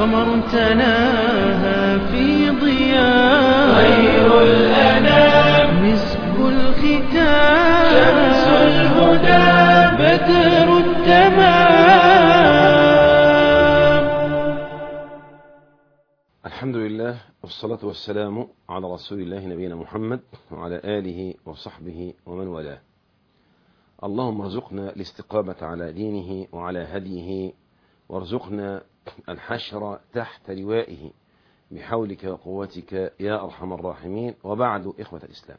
قمر تلاها في ضياء، خير الأنام مسك الختام، شمس الهدى بدر التمام. الحمد لله والصلاة والسلام على رسول الله نبينا محمد وعلى آله وصحبه ومن والاه. اللهم ارزقنا الاستقامة على دينه وعلى هديه، وارزقنا الحشر تحت لوائه بحولك وقوتك يا أرحم الراحمين. وبعد، إخوة الإسلام،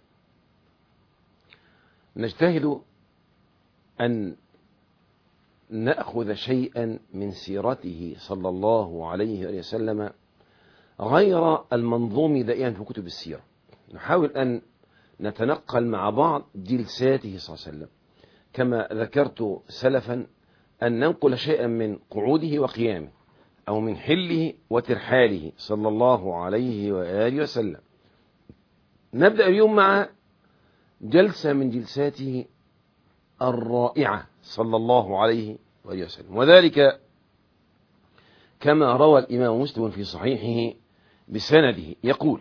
نجتهد أن نأخذ شيئا من سيرته صلى الله عليه وسلم غير المنظوم دائما في كتب السيرة. نحاول أن نتنقل مع بعض جلساته صلى الله عليه وسلم، كما ذكرت سلفا أن ننقل شيئا من قعوده وقيامه أو من حله وترحاله صلى الله عليه وآله وسلم. نبدأ اليوم مع جلسة من جلساته الرائعة صلى الله عليه وآله وسلم، وذلك كما روى الإمام مسلم في صحيحه بسنده يقول: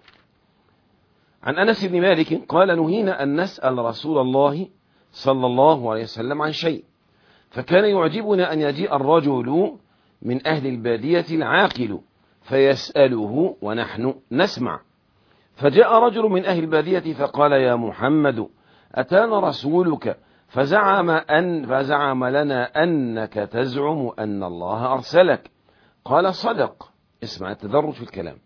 عن أنس بن مالك قال: نهينا أن نسأل رسول الله صلى الله عليه وسلم عن شيء، فكان يعجبنا أن يجيء الرجل من أهل البادية العاقل فيسأله ونحن نسمع. فجاء رجل من أهل البادية فقال: يا محمد، أتانا رسولك فزعم لنا أنك تزعم أن الله أرسلك. قال: صدق. اسمع التدرج في الكلام.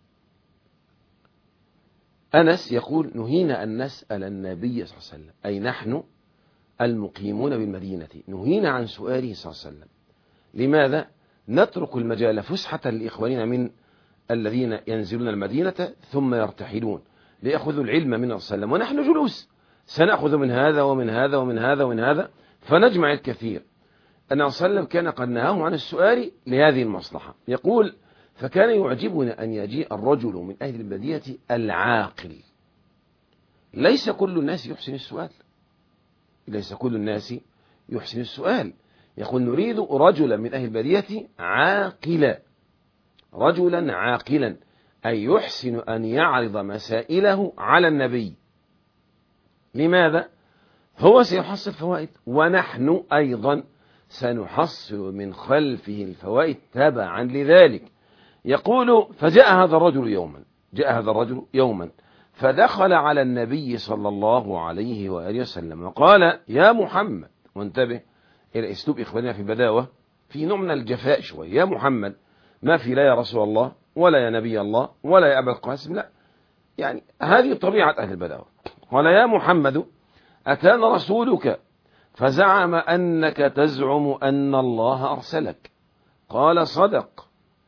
أنس يقول: نهينا أن نسأل النبي صلى الله عليه وسلم، أي نحن المقيمون بالمدينة نهينا عن سؤاله صلى الله عليه وسلم. لماذا؟ نترك المجال فسحة لإخواننا من الذين ينزلون المدينة ثم يرتحلون ليأخذوا العلم من الرسول صلى الله عليه وسلم، ونحن جلوس سنأخذ من هذا ومن هذا ومن هذا ومن هذا فنجمع الكثير. النبي صلى الله عليه وسلم كان قد نهاهم عن السؤال لهذه المصلحة. يقول: فكان يعجبنا أن يجيء الرجل من أهل البادية العاقل. ليس كل الناس يحسن السؤال، ليس كل الناس يحسن السؤال. يقول: نريد رجلا من أهل البادية عاقلا، رجلا عاقلا، أي يحسن أن يعرض مسائله على النبي. لماذا؟ هو سيحصل فوائد ونحن أيضا سنحصل من خلفه الفوائد تبعا لذلك. يقول: فجاء هذا الرجل يوما فدخل على النبي صلى الله عليه وآله وسلم وقال: يا محمد. وانتبه إلى أسلوب إخواننا في البداوة، في نوع من الجفاء شوي. يا محمد، ما في لا يا رسول الله ولا يا نبي الله ولا يا أبا القاسم، لا، يعني هذه طبيعة أهل البداوة. قال: يا محمد، أتانا رسولك فزعم أنك تزعم أن الله أرسلك. قال: صدق.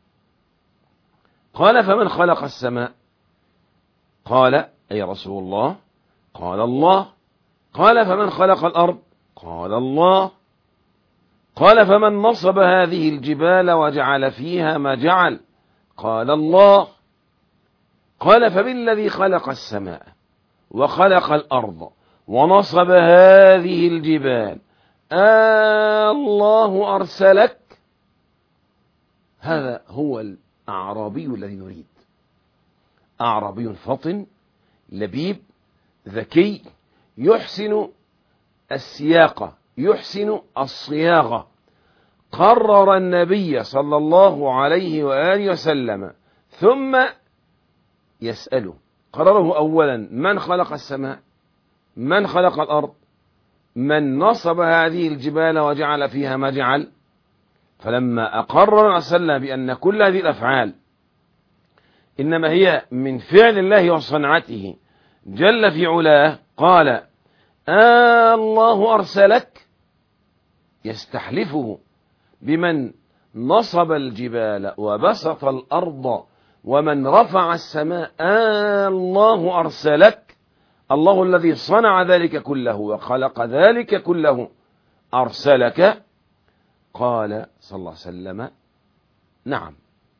قال: فمن خلق السماء؟ قال: أي رسول الله؟ قال: الله. قال: فمن خلق الأرض؟ قال: الله. قال: فمن نصب هذه الجبال وجعل فيها ما جعل؟ قال: الله. قال: فبالذي خلق السماء وخلق الأرض ونصب هذه الجبال الله أرسلك؟ هذا هو الأعرابي الذي نريد، أعرابي فطن لبيب ذكي، يحسن السياقة، يحسن الصياغة. قرر النبي صلى الله عليه وآله وسلم ثم يسأله. قرره أولا: من خلق السماء؟ من خلق الأرض؟ من نصب هذه الجبال وجعل فيها ما جعل؟ فلما أقرر صلى بأن كل هذه الأفعال إنما هي من فعل الله وصنعته جل في علاه، قال: الله أرسلك؟ يستحلفه بمن نصب الجبال وبسط الأرض ومن رفع السماء. الله أرسلك؟ الله الذي صنع ذلك كله وخلق ذلك كله أرسلك؟ قال صلى الله عليه وسلم: نعم.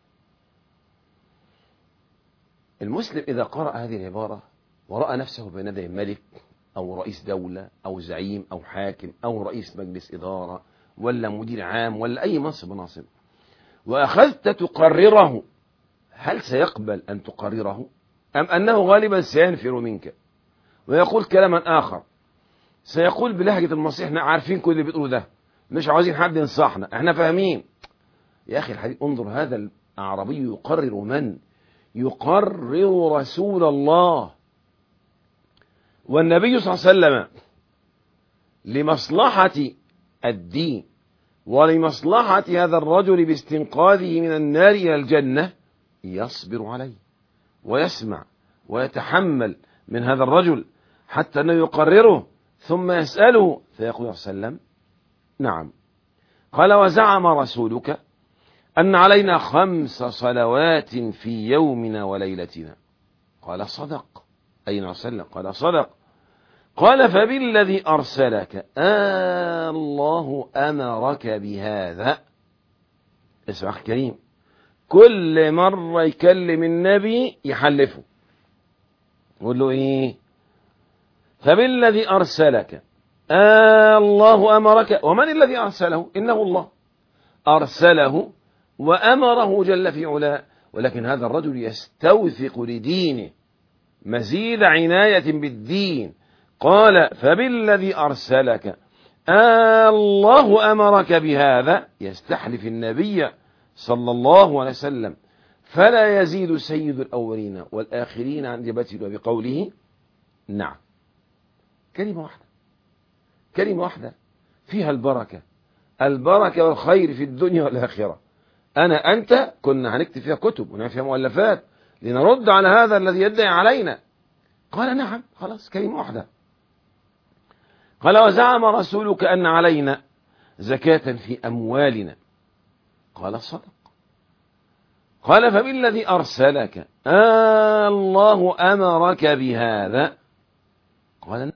المسلم إذا قرأ هذه العبارة ورأى نفسه بين يدي ملك أو رئيس دولة أو زعيم أو حاكم أو رئيس مجلس إدارة ولا مدير عام ولا أي منصب مناصب، وأخذت تقرره، هل سيقبل أن تقرره أم أنه غالبا سينفر منك ويقول كلاما آخر؟ سيقول بلهجة المصيح احنا عارفين كل اللي بتقوله ده، مش عاوزين حد ينصحنا، احنا فاهمين. يا أخي الحبيب انظر، هذا الأعرابي يقرر من؟ يقرر رسول الله. والنبي صلى الله عليه وسلم لمصلحة الدين ولمصلحة هذا الرجل باستنقاذه من النار إلى الجنة يصبر عليه ويسمع ويتحمل من هذا الرجل حتى أنه يقرره ثم يسأله فيقول صلى الله عليه وسلم نعم. قال وزعم رسولك أن علينا 5 صلوات في يومنا وليلتنا. قال صدق. أين وسلم؟ قال صدق. قال فبالذي أرسلك الله أمرك بهذا. اسمع أخي الكريم، كل مرة يكلم النبي يحلفه، يقول له إيه؟ فبالذي أرسلك الله أمرك. ومن الذي أرسله؟ إنه الله أرسله وأمره جل في علاه، ولكن هذا الرجل يستوثق لدينه مزيد عناية بالدين. قال فبالذي أرسلك الله أمرك بهذا، يستحلف النبي صلى الله عليه وسلم، فلا يزيد سيد الأولين والآخرين عن جبته بقوله نعم. كلمة واحدة، كلمة واحدة فيها البركة، البركة والخير في الدنيا والآخرة. أنت كنا هنكتب فيها كتب ونعمل فيها مؤلفات لنرد على هذا الذي يدعي علينا. قال نعم، خلاص كلمة واحدة. قال وزعم رسولك أن علينا زكاة في أموالنا. قال صدق. قال فبالذي أرسلك الله أمرك بهذا. قال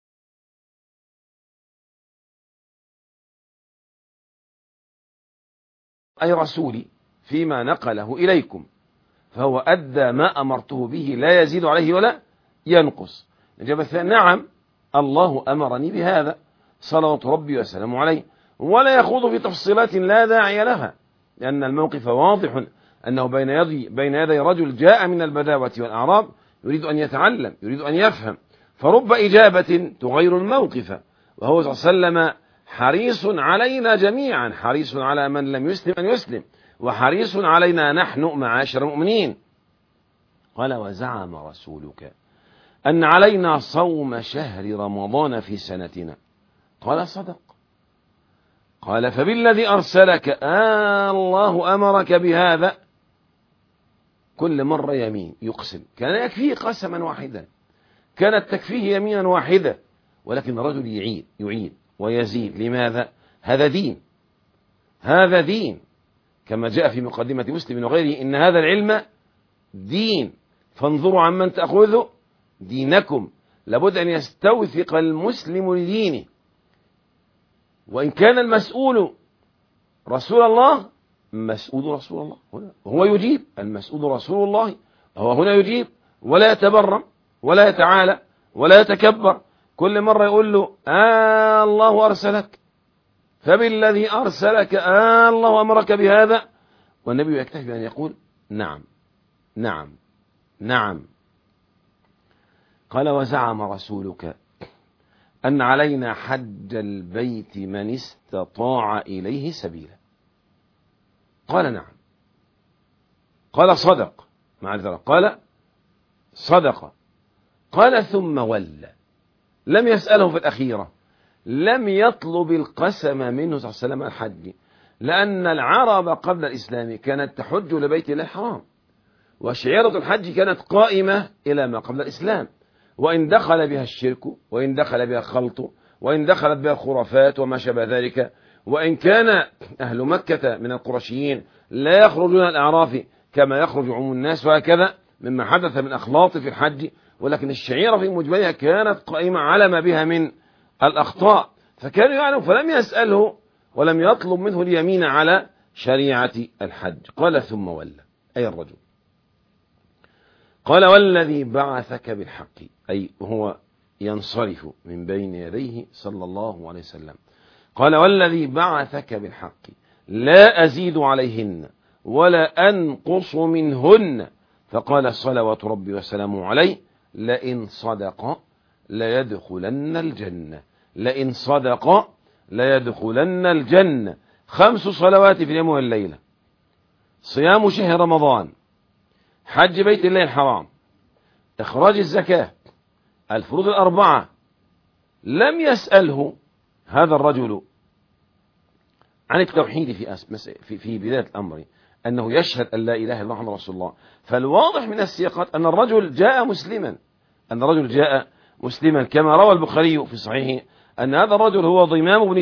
أي رسولي فيما نقله إليكم، فهو أدى ما أمرته به لا يزيد عليه ولا ينقص. الإجابة الثانية نعم، الله أمرني بهذا صلوات ربي وسلامه عليه، ولا يخوض في تفصيلات لا داعي لها، لأن الموقف واضح أنه بين يدي رجل جاء من البداوة والأعراب يريد أن يتعلم، يريد أن يفهم، فرب إجابة تغير الموقف. وهو صلى الله عليه وسلم حريص علينا جميعا، حريص على من لم يسلم أن يسلم، وحريص علينا نحن معاشر المؤمنين. قال وزعم رسولك أن علينا صوم شهر رمضان في سنتنا. قال صدق. قال فبالذي أرسلك الله أمرك بهذا. كل مرة يمين يقسم، كان يكفيه قسما واحدا، كانت تكفيه يمينا واحدة، ولكن الرجل يعيد ويزيد. لماذا؟ هذا دين، هذا دين، كما جاء في مقدمة مسلم وغيره إن هذا العلم دين، فانظروا عمن تأخذوا دينكم. لابد أن يستوثق المسلم لدينه، وإن كان المسؤول رسول الله، مسؤول رسول الله وهو يجيب، المسؤول رسول الله هو هنا يجيب، ولا يتبرم ولا يتعالى ولا يتكبر. كل مرة يقول له الله أرسلك، فبالذي أرسلك الله أمرك بهذا، والنبي يكتفي بأن يقول نعم نعم نعم. قال وزعم رسولك أن علينا حج البيت من استطاع إليه سبيلا. قال نعم. قال صدق. مع ذلك قال صدق. قال ثم ولى. لم يسأله في الأخيرة، لم يطلب القسم منه صلى الله عليه وسلم الحج، لأن العرب قبل الإسلام كانت تحج لبيت الله الحرام، وشعيرة الحج كانت قائمة إلى ما قبل الإسلام، وإن دخل بها الشرك، وإن دخل بها الخلط، وإن دخلت بها الخرافات وما شابه ذلك، وإن كان أهل مكة من القرشيين لا يخرجون الأعراف كما يخرج عموم الناس، وهكذا مما حدث من أخلاط في الحج، ولكن الشعيرة في مجملها كانت قائمة على ما بها من الأخطاء، فكانوا يعلم، فلم يسأله ولم يطلب منه اليمين على شريعة الحج. قال ثم ولى، أي الرجل. قال والذي بعثك بالحق، أي هو ينصرف من بين يديه صلى الله عليه وسلم. قال والذي بعثك بالحق لا أزيد عليهن ولا أنقص منهن. فقال صلوات ربي وسلامه عليه: لئن صدق ليدخلن الجنة، لئن صدق ليدخلن الجنة. 5 صلوات في اليوم والليلة، صيام شهر رمضان، حج بيت الله الحرام، إخراج الزكاة، الفروض 4. لم يسأله هذا الرجل عن التوحيد في بداية الأمر، أنه يشهد أن لا إله إلا الله محمد رسول الله. فالواضح من السياقات أن الرجل جاء مسلما، كما روى البخاري في صحيحه أن هذا الرجل هو ضمام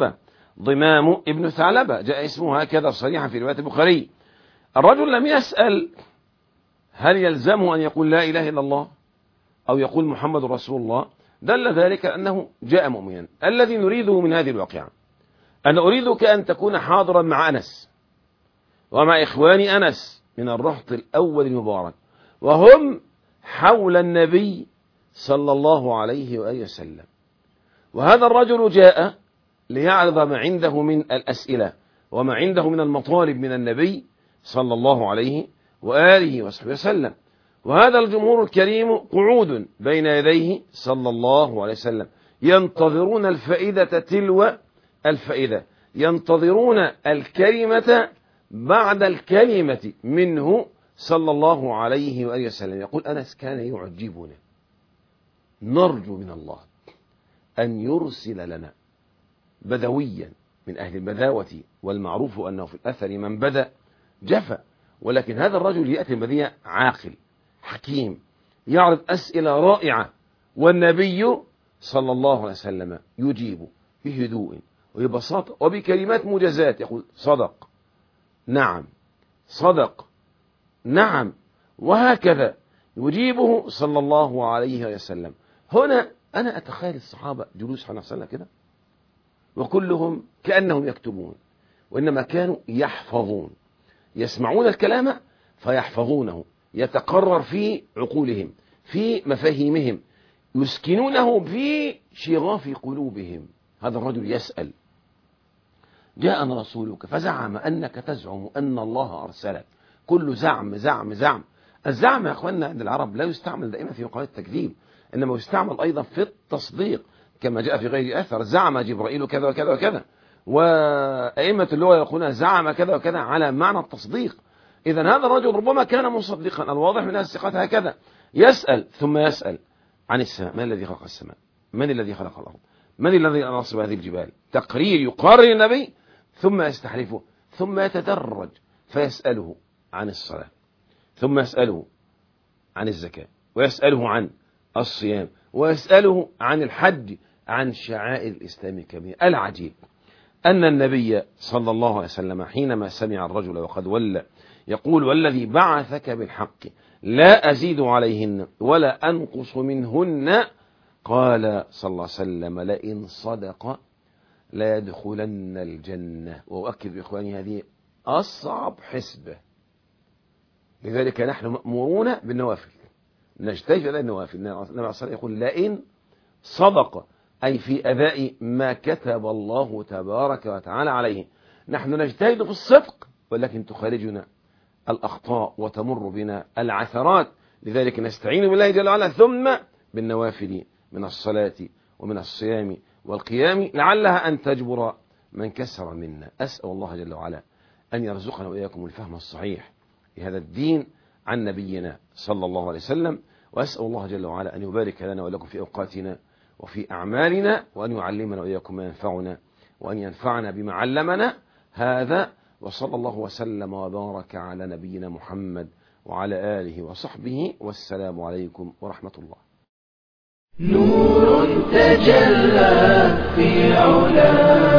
ابن ثعلبة، جاء اسمه هكذا صريحا في رواية البخاري. الرجل لم يسأل هل يلزمه أن يقول لا إله إلا الله أو يقول محمد رسول الله، دل ذلك أنه جاء مؤمنا. الذي نريده من هذه الواقعة أن أريدك أن تكون حاضرا مع أنس ومع إخواني أنس من الرهط الأول المبارك، وهم حول النبي صلى الله عليه وآله وسلم. وهذا الرجل جاء ليعرض ما عنده من الأسئلة وما عنده من المطالب من النبي صلى الله عليه وآله وصحبه وسلم. وهذا الجمهور الكريم قعود بين يديه صلى الله عليه وسلم، ينتظرون الفائدة تلو الفائدة، ينتظرون الكلمة بعد الكلمة منه صلى الله عليه وآله وسلم. يقول أنس: كان يعجبنا، نرجو من الله أن يرسل لنا بدويا من أهل البداوة، والمعروف أنه في الأثر من بدأ جفا، ولكن هذا الرجل يأتي البديع عاقل حكيم، يعرض أسئلة رائعة، والنبي صلى الله عليه وسلم يجيب بهدوء وببساطة وبكلمات موجزات، يقول: صدق، نعم، صدق، نعم، وهكذا يجيبه صلى الله عليه وسلم. هنا أنا أتخيل الصحابة جلوس حول صلى كده، وكلهم كأنهم يكتبون، وإنما كانوا يحفظون، يسمعون الكلام فيحفظونه، يتقرر في عقولهم، في مفاهيمهم، يسكنونه في شغاف قلوبهم. هذا الرجل يسأل: جاءنا رسولك فزعم أنك تزعم أن الله أرسلك. كل زعم زعم زعم. الزعم يا أخواننا عند العرب لا يستعمل دائما في مقابل التكذيب، إنما يستعمل أيضا في التصديق، كما جاء في غير أثر: زعم جبرائيل كذا وكذا وكذا. وأئمة اللغة يقولون زعم كذا وكذا على معنى التصديق. إذن هذا الرجل ربما كان مصدقا. الواضح من الثقات هكذا: يسأل ثم يسأل عن السماء: من الذي خلق السماء؟ من الذي خلق الأرض؟ من الذي نصب هذه الجبال؟ تقرير يقرر النبي، ثم يستحلفه، ثم يتدرج فيسأله عن الصلاة، ثم يسأله عن الزكاة، ويسأله عن الصيام، ويسأله عن الحج، عن شعائر الإسلام الكبيرة. العجيب أن النبي صلى الله عليه وسلم حينما سمع الرجل وقد ولى يقول: والذي بعثك بالحق لا أزيد عليهن ولا أنقص منهن، قال صلى الله عليه وسلم: لئن صدق ليدخلن الجنة. وأؤكد بإخواني هذه أصعب حسبة، لذلك نحن مأمورون بالنوافل، نجتهد في النوافل. النبي صلى الله عليه وسلم يقول: لئن صدق، أي في أداء ما كتب الله تبارك وتعالى عليه. نحن نجتهد في الصدق، ولكن تخرجنا الأخطاء وتمر بنا العثرات، لذلك نستعين بالله جل وعلا، ثم بالنوافل من الصلاة ومن الصيام والقيام، لعلها أن تجبر من كسر منا. أسأل الله جل وعلا أن يرزقنا وإياكم الفهم الصحيح لهذا الدين عن نبينا صلى الله عليه وسلم، وأسأل الله جل وعلا أن يبارك لنا ولكم في أوقاتنا وفي أعمالنا، وأن يعلمنا وإياكم ما ينفعنا، وأن ينفعنا بما علمنا. هذا، وصلى الله وسلم وبارك على نبينا محمد وعلى آله وصحبه، والسلام عليكم ورحمة الله. نور تجلى في علا